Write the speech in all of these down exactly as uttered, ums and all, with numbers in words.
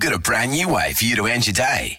got a brand new way for you to end your day.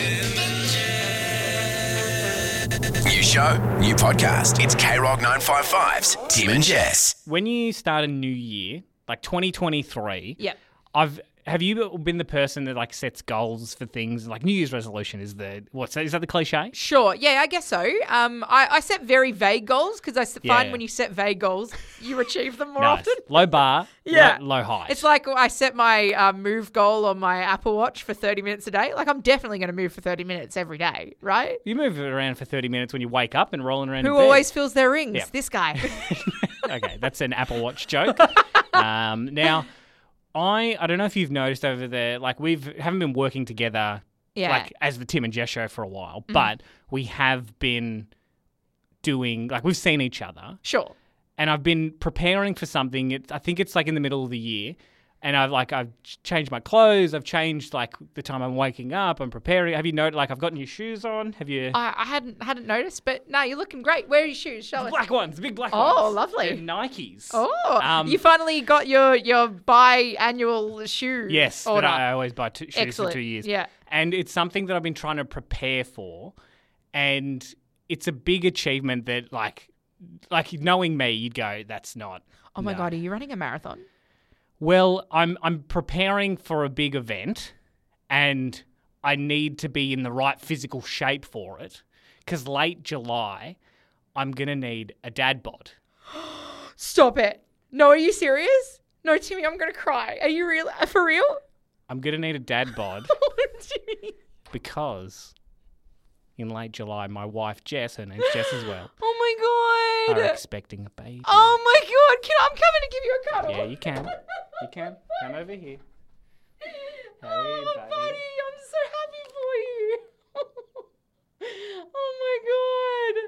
New show, new podcast. It's K Rock nine five five's Tim and Jess. When you start a new year, like twenty twenty-three, Yep. I've have you been the person that like sets goals for things? Like New Year's resolution is the what's that? Is that the cliche? Sure. Yeah, I guess so. Um, I, I set very vague goals because I s- Yeah. find when you set vague goals, you achieve them more Nice. often. Low bar, Yeah. low, low height. It's like I set my uh, move goal on my Apple Watch for thirty minutes a day. Like I'm definitely going to move for thirty minutes every day, right? You move it around for thirty minutes when you wake up and rolling around Who in bed. always fills their rings? Yeah. This guy. Okay, that's an Apple Watch joke. um, now, I I don't know if you've noticed over there, like we've haven't been working together Yeah. like as the Tim and Jess show for a while, but we have been doing like we've seen each other, Sure. and I've been preparing for something. It, I think it's like in the middle of the year. And I've like I've ch- changed my clothes. I've changed like the time I'm waking up. I'm preparing. Have you noticed? Like I've got new shoes on. Have you? I, I hadn't hadn't noticed, but no, you're looking great. Where are your shoes? Show us. Black ones, the big black Oh, ones. lovely. They're Nikes. Oh, Um, you finally got your your biannual shoe. Yes, order. that I always buy two, shoes Excellent. for two years. Yeah. And it's something that I've been trying to prepare for, and it's a big achievement that, like, like knowing me, you'd go, "That's not." Oh my no." god, are you running a marathon? Well, I'm I'm preparing for a big event, and I need to be in the right physical shape for it. Because late July, I'm gonna need a dad bod. Stop it. No, are you serious? No, Timmy, I'm going to cry. Are you real? uh, For real? I'm gonna need a dad bod Timmy. because in late July, my wife Jess, her name's Jess as well, Oh my are god. expecting a baby. Oh my god. Can, I'm coming to give you a cuddle. Yeah, you can. You can. Come over here. Oh, Hey, buddy. buddy. I'm so happy for you. oh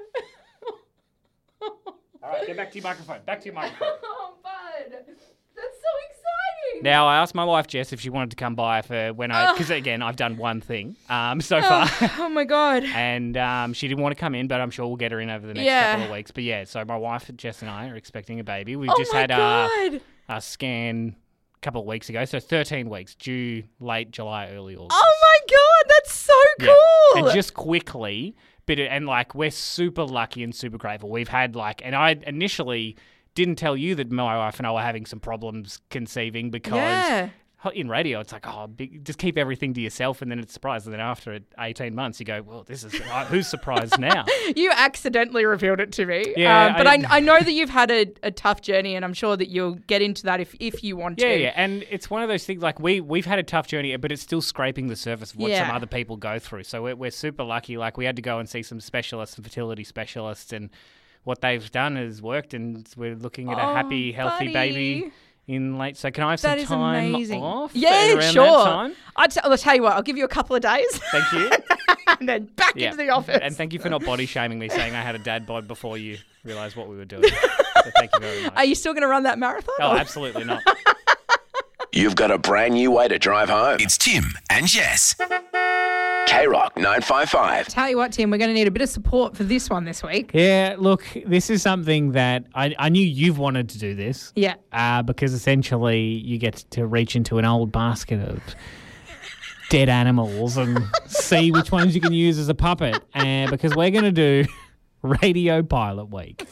my god. All right, get back to your microphone. Back to your microphone. Oh, bud. That's so exciting. Now, I asked my wife Jess if she wanted to come by for when I, because again, I've done one thing um, so far. Oh my god. And um, she didn't want to come in, but I'm sure we'll get her in over the next Yeah. couple of weeks. But yeah, so my wife Jess and I are expecting a baby. We've Oh just my had god. a, a scan a couple of weeks ago, so thirteen weeks, due late July, early August. Oh my god, that's so Yeah. cool. And just quickly, but it, and like we're super lucky and super grateful. We've had like, and I initially didn't tell you that my wife and I were having some problems conceiving because Yeah. in radio it's like, oh, big, just keep everything to yourself, and then it's a surprise. And then after eighteen months, you go, well, this is uh, who's surprised now? You accidentally revealed it to me. Yeah, Um, but I, I- I know that you've had a, a tough journey, and I'm sure that you'll get into that if, if you want Yeah, to. yeah, and it's one of those things like we we've had a tough journey, but it's still scraping the surface of what some Yeah. other people go through. So we're, we're super lucky. Like we had to go and see some specialists and fertility specialists, and what they've done has worked, and we're looking at Oh, a happy, healthy buddy. baby in late. So can I have some That is time amazing. off? Yeah, around sure. That time? I'll, t- I'll tell you what, I'll give you a couple of days Thank you. and then back Yeah. into the office. And thank you for not body shaming me, saying I had a dad bod before you realised what we were doing. So thank you very much. Are you still going to run that marathon? Oh, or- absolutely not. You've got a brand new way to drive home. It's Tim and Jess. K Rock nine five five. Tell you what, Tim, we're going to need a bit of support for this one this week. Yeah, look, this is something that I, I knew you've wanted to do this. Yeah. Uh, because essentially you get to reach into an old basket of dead animals and see which ones you can use as a puppet. And because we're going to do Radio Pilot Week.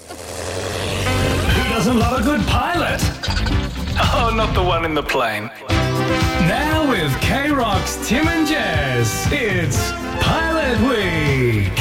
Who doesn't love a good pilot? Oh, not the one in the plane. Now with K-Rock's Tim and Jess, it's Pilot Week.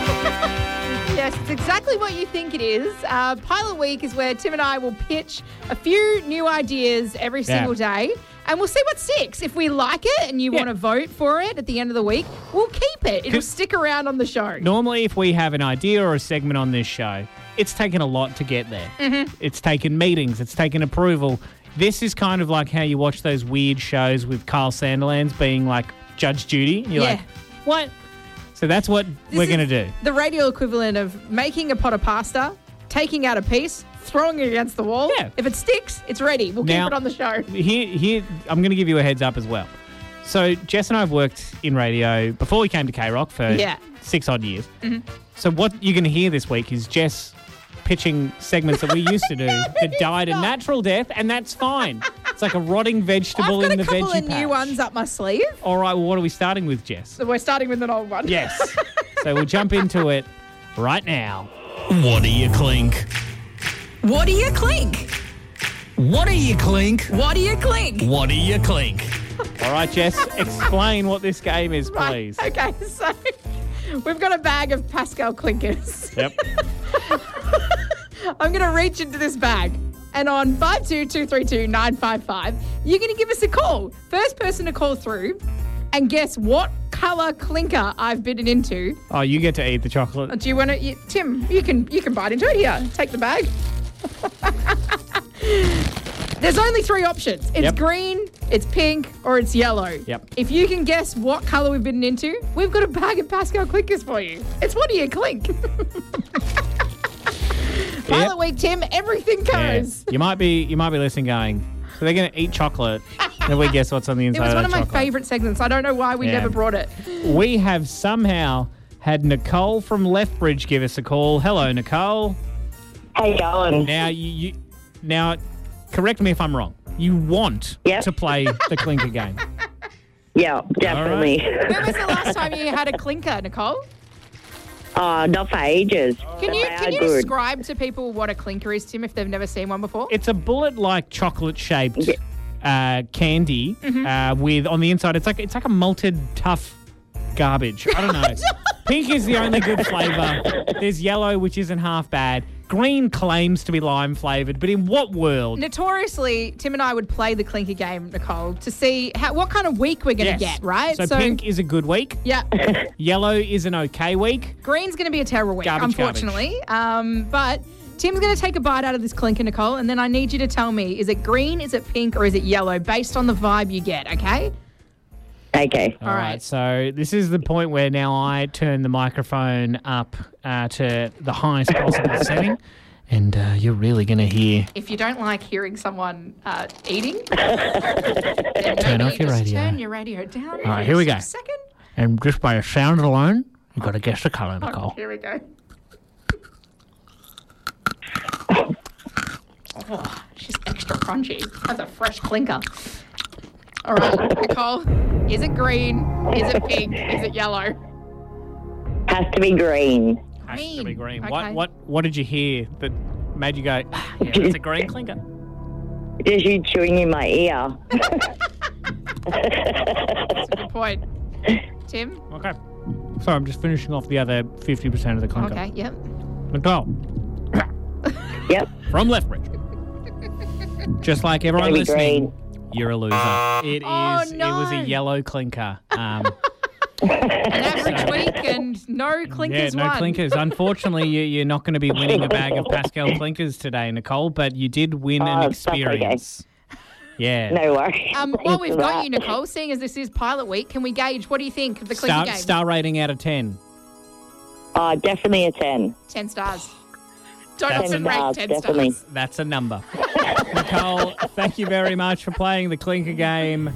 Yes, it's exactly what you think it is. Uh, Pilot Week is where Tim and I will pitch a few new ideas every Yeah. single day, and we'll see what sticks. If we like it and you Yeah. want to vote for it at the end of the week, we'll keep it. It'll Could- stick around on the show. Normally, if we have an idea or a segment on this show, it's taken a lot to get there. Mm-hmm. It's taken meetings. It's taken approval. This is kind of like how you watch those weird shows with Carl Sanderlands being like Judge Judy. You're Yeah. like, what? So that's what This we're is going to do. The radio equivalent of making a pot of pasta, taking out a piece, throwing it against the wall. Yeah. If it sticks, it's ready. We'll Now- keep it on the show. Here, here, I'm going to give you a heads up as well. So Jess and I have worked in radio before we came to K-Rock for Yeah. six odd years. So what you're going to hear this week is Jess pitching segments that we used to do that died a not. natural death, and that's fine. It's like a rotting vegetable I've got in a the couple veggie of patch. new ones up my sleeve. All right, well, what are we starting with, Jess? So we're starting with an old one. Yes. So we'll jump into it right now. What do you clink? What do you clink? What do you clink? What do you clink? What do you clink? All right, Jess, explain what this game is, Right, please. okay, so we've got a bag of Pascal clinkers. Yep. I'm going to reach into this bag. And on five two two three two nine five five, you're going to give us a call. First person to call through and guess what colour clinker I've bitten into. Oh, you get to eat the chocolate. Do you want to, Tim? You can you can bite into it. Here, take the bag. There's only three options. It's Yep. green, it's pink, or it's yellow. Yep. If you can guess what colour we've bitten into, we've got a bag of Pascal clinkers for you. It's what do you clink? Pilot week, Tim. Everything Yeah. goes. You might be you might be listening going, so they're going to eat chocolate, and we guess what's on the It inside was of one that of my chocolate. favourite segments. I don't know why we Yeah. never brought it. We have somehow had Nicole from Lethbridge give us a call. Hello, Nicole. How you going? Now, you, you now, correct me if I'm wrong. You want Yep. to play the clinker game. Yeah, definitely. When was the last time you had a clinker, Nicole? Uh, not for ages. Can you They can are you good. describe to people what a clinker is, Tim, if they've never seen one before? It's a bullet-like chocolate-shaped Yeah. uh, candy Mm-hmm. uh, with on the inside. It's like it's like a malted tough garbage. I don't know. Pink is the only good flavour. There's yellow, which isn't half bad. Green claims to be lime flavoured, but in what world? Notoriously, Tim and I would play the clinker game, Nicole, to see how, what kind of week we're going to Yes. get, right? So, pink is a good week. Yeah. Yellow is an okay week. Green's going to be a terrible week, Garbage, unfortunately. Um, but Tim's going to take a bite out of this clinker, Nicole, and then I need you to tell me, is it green, is it pink, or is it yellow, based on the vibe you get, okay? Okay. All right. right. So this is the point where now I turn the microphone up uh, to the highest possible setting, and uh, you're really going to hear. If you don't like hearing someone uh, eating, then Turn maybe off your just radio. turn your radio down. All right, here we for go. a second. And just by a sound alone, you've got to guess the colour, Oh, Nicole. here we go. Oh, she's extra crunchy. That's a fresh clinker. All right, Nicole, is it green? Is it pink? Is it yellow? Has to be green. Has to be Green. green. Okay. What what what did you hear that made you go? "Ah, yeah, that's a green clinker. Just you chewing in my ear. That's a good point. Tim? Okay. So I'm just finishing off the other fifty percent of the clinker. Okay, yep. Nicole Yep. from Lethbridge. Just like everyone Gotta be listening, green. you're a loser. It is. Oh, It was no. a yellow clinker. Um, An average week and no clinkers yeah, no won. clinkers. Unfortunately, you, you're not going to be winning a bag of Pascal clinkers today, Nicole. But you did win Oh, an that's okay. experience. Yeah. No worries. Um, Thanks while we've for got that. you, Nicole, seeing as this is pilot week, can we gauge, what do you think of the clinker Star, game? star rating out of ten. Uh, definitely a ten. Ten stars. Don't That's often a- rate stars, ten definitely. stars. That's a number. Nicole, thank you very much for playing the clinker game.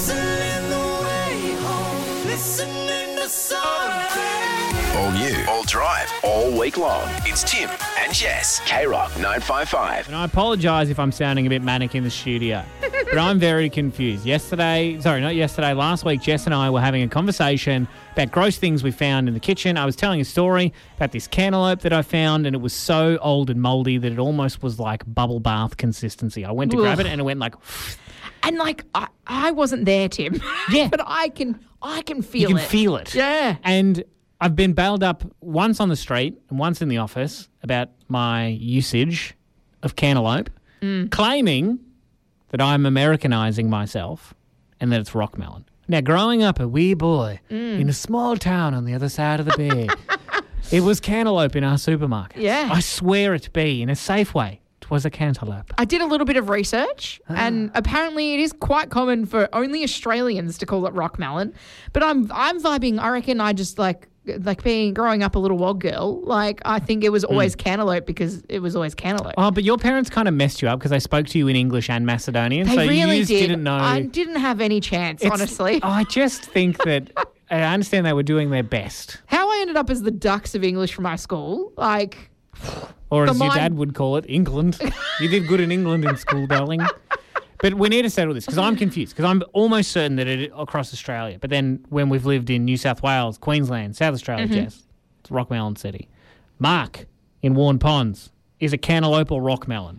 All new, all drive, all week long. It's Tim and Jess. K-Rock nine five five. And I apologise if I'm sounding a bit manic in the studio, but I'm very confused. Yesterday, sorry, not yesterday, last week, Jess and I were having a conversation about gross things we found in the kitchen. I was telling a story about this cantaloupe that I found, and it was so old and mouldy that it almost was like bubble bath consistency. I went to grab Ugh. it, and it went like, And like, I, I wasn't there, Tim. Yeah. but I can, I can feel you can it. feel it. Yeah. And I've been bailed up once on the street and once in the office about my usage of cantaloupe, claiming that I'm Americanizing myself and that it's rock melon. Now, growing up a wee boy in a small town on the other side of the bay, it was cantaloupe in our supermarket. Yeah. I swear it to be, in a safe way, it was a cantaloupe. I did a little bit of research, Ah. and apparently it is quite common for only Australians to call it rock melon. But I'm I'm vibing. I reckon I just like like being growing up a little wog girl. Like I think it was always cantaloupe because it was always cantaloupe. Oh, but your parents kind of messed you up because they spoke to you in English and Macedonian, they so really you just did. didn't know. I didn't have any chance, It's- honestly. I just think that I understand they were doing their best. How I ended up as the Ducks of English for my school, like Or The as your mind- dad would call it, England. You did good in England in school, darling. But we need to settle this because I'm confused because I'm almost certain that it across Australia. But then when we've lived in New South Wales, Queensland, South Australia, Mm-hmm. Jess, it's Rockmelon City. Mark in Warren Ponds is a cantaloupe or rockmelon?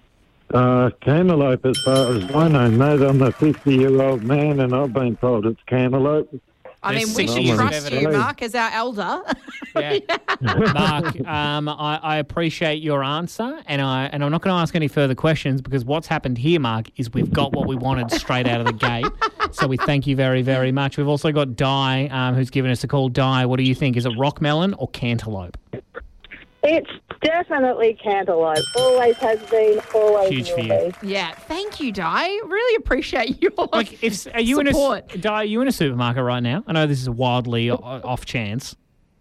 Uh, cantaloupe, as far as I know, mate. I'm a fifty-year-old man, and I've been told it's cantaloupe. I There's mean, we six should years of trust you, evidence. Mark, as our elder. Yeah. Mark, um, I, I appreciate your answer, and I and I'm not going to ask any further questions because what's happened here, Mark, is we've got what we wanted straight out of the gate. So we thank you very, very much. We've also got Di, um, who's given us a call. Di, what do you think? Is it rockmelon or cantaloupe? It's definitely cantaloupe. Always has been, always Huge will for you. be. Yeah, thank you, Di. Really appreciate your Like, if are you support. in a Di, are you in a supermarket right now? I know this is wildly o- off chance.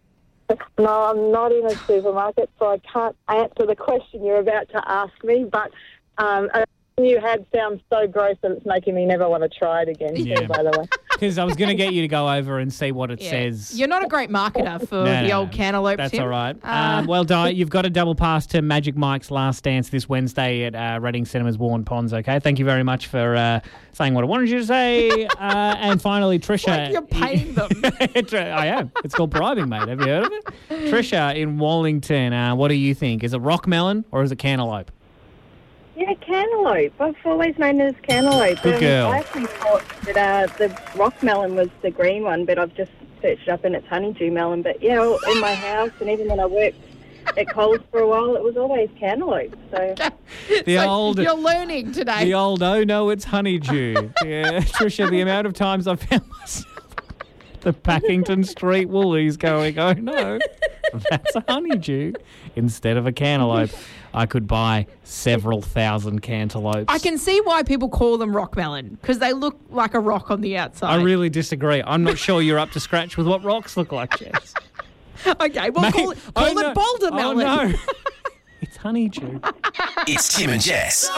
No, I'm not in a supermarket, so I can't answer the question you're about to ask me, but um, a you had sounds so gross that it's making me never want to try it again, Yeah. too, by the way. Because I was going to get you to go over and see what it Yeah. says. You're not a great marketer for No, the no, old no. cantaloupe. That's Tim. all right. Uh, Uh, well, Di, you've got a double pass to Magic Mike's Last Dance this Wednesday at uh, Reading Cinemas, Warren Ponds, okay? Thank you very much for uh, saying what I wanted you to say. uh, and finally, Trisha. like you're paying them. I am. It's called bribing, mate. Have you heard of it? Trisha in Wallington, uh, what do you think? Is it rockmelon or is it cantaloupe? Yeah, cantaloupe. I've always known it as cantaloupe. Good Um, girl. I actually thought that uh, the rock melon was the green one, but I've just searched it up and it's honeydew melon. But yeah, well, in my house and even when I worked at Coles for a while, it was always cantaloupe. So The So old... You're learning today. The old, oh no, it's honeydew. Yeah, Trisha, the amount of times I've found myself at the Packington Street Woolies going, oh no, that's a honeydew instead of a cantaloupe. I could buy several thousand cantaloupes. I can see why people call them rockmelon because they look like a rock on the outside. I really disagree. I'm not sure you're up to scratch with what rocks look like, Jess. Okay, well, Mate, call, it- call oh, it no. boulder melon. Oh no, it's honeydew. It's Tim and Jess.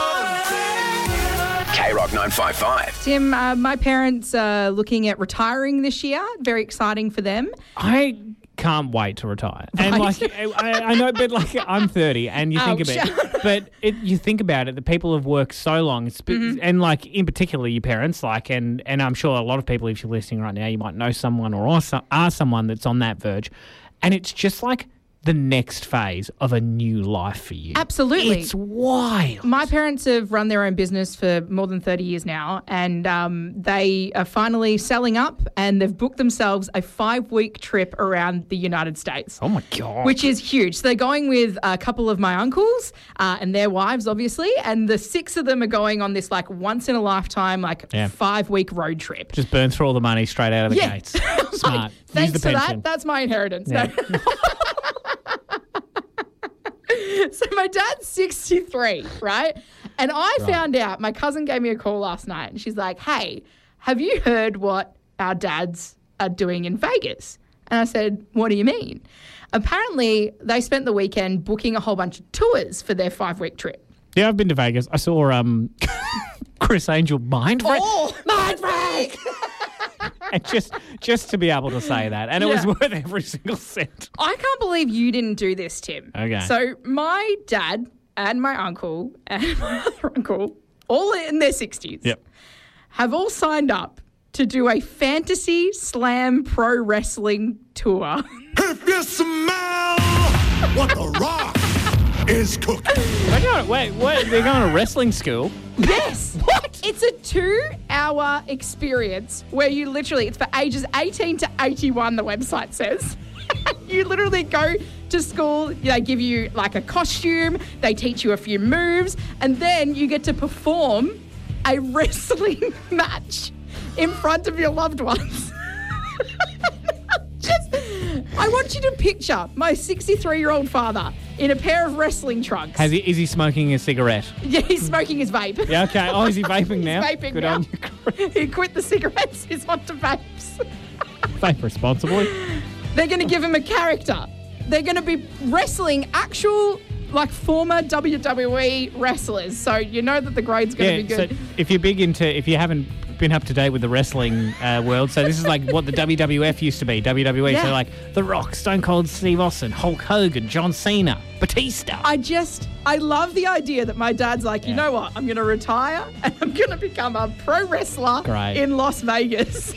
K Rock nine five five. Tim, uh, my parents are looking at retiring this year. Very exciting for them. I can't wait to retire. And Right. like, I, I know, but like, I'm thirty, and you think Ouch. about it, but it, you think about it, the people have worked so long, it's, Mm-hmm. and like, in particular, your parents, like, and and I'm sure a lot of people, if you're listening right now, you might know someone or are, some, are someone that's on that verge, and it's just like the next phase of a new life for you. Absolutely. It's wild. My parents have run their own business for more than thirty years now, and um, they are finally selling up, and they've booked themselves a five-week trip around the United States. Oh my God. Which is huge. So they're going with a couple of my uncles uh, and their wives, obviously, and the six of them are going on this like once-in-a-lifetime, like Yeah. five-week road trip. Just burn through all the money straight out of the Yeah. gates. Smart. Thanks Use the for pension. that. That's my inheritance. Yeah. No. So my dad's sixty-three, right? And I found out, my cousin gave me a call last night and she's like, hey, have you heard what our dads are doing in Vegas? And I said, what do you mean? Apparently, they spent the weekend booking a whole bunch of tours for their five-week trip. Yeah, I've been to Vegas. I saw um, Chris Angel Mind Freak. Oh, mind freak! And just just to be able to say that. And it was Yeah. worth every single cent. I can't believe you didn't do this, Tim. Okay. So my dad and my uncle and my other uncle, all in their sixties, Yep. have all signed up to do a fantasy slam pro wrestling tour. If you smell what the Rock is cooking. They're going, wait, wait, they're going to wrestling school? Yes. What? It's a two-hour experience where you literally, it's for ages eighteen to eighty-one, the website says. You literally go to school, they give you like a costume, they teach you a few moves, and then you get to perform a wrestling match in front of your loved ones. Just, I want you to picture my sixty-three-year-old father in a pair of wrestling trunks. Has he, is he smoking a cigarette? Yeah, he's smoking his vape. Yeah, okay. Oh, is he vaping now? Vaping Good now. on you, Chris. He quit the cigarettes, he's onto vapes. Vape responsibly. They're going to give him a character. They're going to be wrestling actual, like, former W W E wrestlers. So you know that the grade's going Yeah, to be good. so if you're big into, if you haven't been up to date with the wrestling uh, world. So this is like what the W W F used to be, W W E. Yeah. So like The Rock, Stone Cold Steve Austin, Hulk Hogan, John Cena, Batista. I just, I love the idea that my dad's like, you Yeah. know what? I'm going to retire and I'm going to become a pro wrestler Great. in Las Vegas.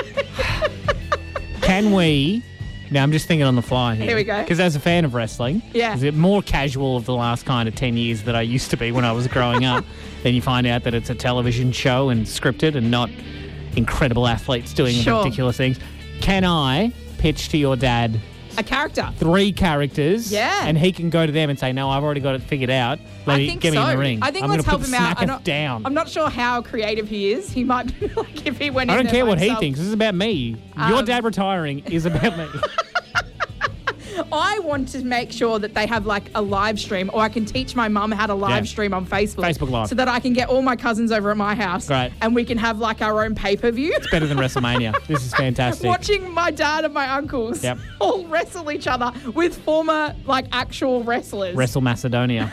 Can we... Now, I'm just thinking on the fly here. Here we go. Because as a fan of wrestling, Yeah. is it more casual of the last kind of ten years that I used to be when I was growing up? Then you find out that it's a television show and scripted and not incredible athletes doing Sure. ridiculous things. Can I pitch to your dad A character. three characters? Yeah. And he can go to them and say, no, I've already got it figured out. Let I me, think get so. me in the ring. I think I'm let's gonna help put him out. Smacketh I'm not, down. I'm not sure how creative he is. He might be like if he went I in don't there care by what he himself. thinks. This is about me. Your Um, dad retiring is about me. I want to make sure that they have like a live stream, or I can teach my mum how to live Yeah. stream on Facebook. Facebook Live. So that I can get all my cousins over at my house. Great. And we can have like our own pay-per-view. Better than WrestleMania. This is fantastic. Watching my dad and my uncles Yep. all wrestle each other with former like actual wrestlers. Wrestle Macedonia.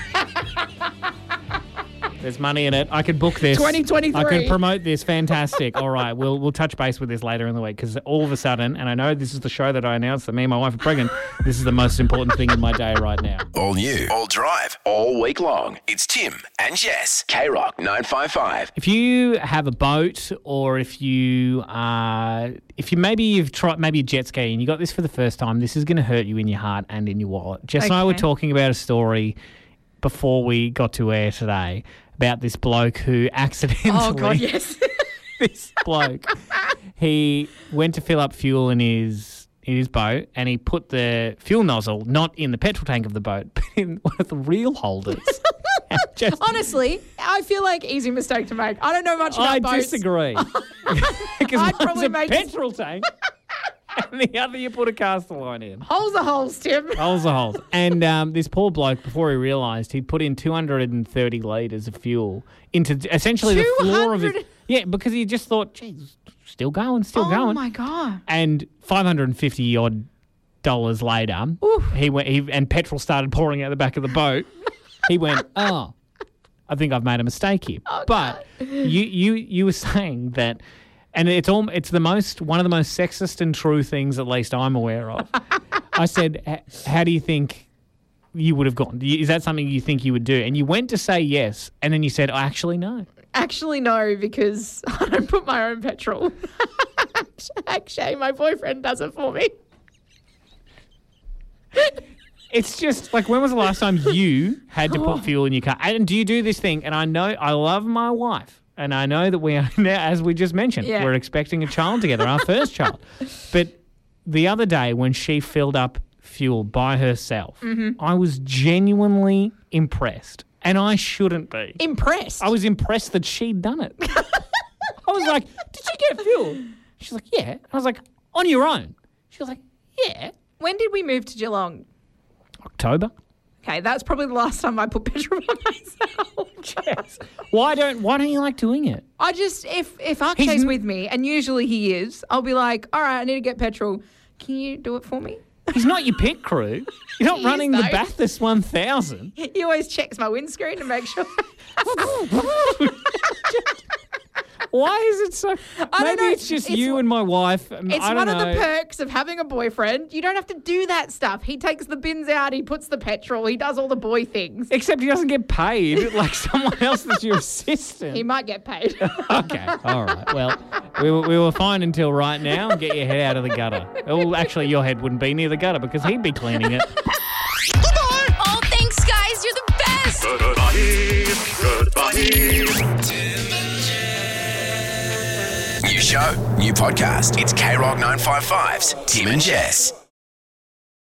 There's money in it. I could book this. twenty twenty-three. I could promote this. Fantastic. All right, we'll we'll touch base with this later in the week because all of a sudden, and I know this is the show that I announced that me and my wife are pregnant. This is the most important thing in my day right now. All new, all drive, all week long. It's Tim and Jess. K Rock nine five five. If you have a boat, or if you uh, if you maybe you've tried maybe a jet ski and you got this for the first time, this is going to hurt you in your heart and in your wallet. Jess and I were Okay. talking about a story before we got to air today about this bloke who accidentally. Oh God, yes. This bloke, he went to fill up fuel in his in his boat, and he put the fuel nozzle not in the petrol tank of the boat, but in one of the reel holders. And just- Honestly, I feel like easy mistake to make. I don't know much about I boats. disagree. Because I'd one's probably a make- petrol tank, and the other you put a caster line in. Holes are holes, Tim. Holes are holes. And um, this poor bloke, before he realised, he'd put in two hundred thirty litres of fuel into essentially the floor of his... two hundred Yeah, because he just thought, geez, still going, still oh going. my God. And five hundred fifty odd dollars later, Oof. he went, he, and petrol started pouring out the back of the boat. He went, oh, I think I've made a mistake here. Oh, but you, you, you were saying that, and it's all, it's the most, one of the most sexist and true things, at least I'm aware of. I said, "H- how do you think you would have gone? Is that something you think you would do? And you went to say yes, and then you said, oh, actually, no. Actually, no, because I don't put my own petrol. Actually, my boyfriend does it for me. It's just like, when was the last time you had to put fuel in your car? And do you do this thing? And I know I love my wife, and I know that we are now, as we just mentioned, Yeah. we're expecting a child together, our first child. But the other day when she filled up fuel by herself, Mm-hmm. I was genuinely impressed, and I shouldn't be. Impressed. I was impressed that she'd done it. I was like, did you get fuel? She's like, yeah. I was like, on your own? She was like, yeah. When did we move to Geelong? October. Okay, that's probably the last time I put petrol on myself. Yes. Why don't Why don't you like doing it? I just, if if He's Akshay's n- with me, and usually he is, I'll be like, all right, I need to get petrol. Can you do it for me? He's not your pit crew. You're not He is, running the though. Bathurst one thousand. He always checks my windscreen to make sure. Why is it so? I Maybe don't know. it's just It's you w- and my wife. Um, It's I don't one of know. the perks of having a boyfriend. You don't have to do that stuff. He takes the bins out, he puts the petrol, he does all the boy things. Except he doesn't get paid like someone else that's your assistant. He might get paid. Okay, all right. Well, we were, we were fine until right now. Get your head out of the gutter. Well, actually, your head wouldn't be near the gutter because he'd be cleaning it. Oh, thanks, guys. You're the best. New show, new podcast. It's K Rock nine five five's Tim and Jess.